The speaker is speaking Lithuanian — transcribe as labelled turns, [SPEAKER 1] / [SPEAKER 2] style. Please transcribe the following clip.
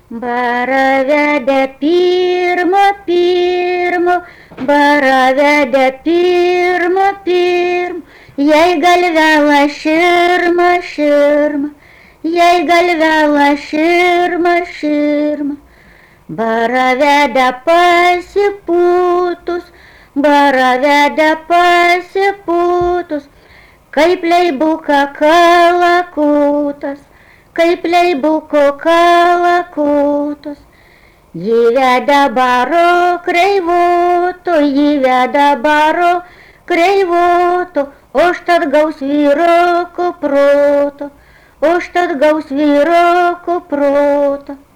[SPEAKER 1] Bara vedė pirmo, bara vedė pirmo, jei galvelą širma, jei galvelą širma. Bara vedė pasipūtus, kaip leibuko kalakutas, kaip leibuko kalakutas. Jį vedė baro kreivoto, užtat gaus vyroko proto, užtat gaus vyroko proto.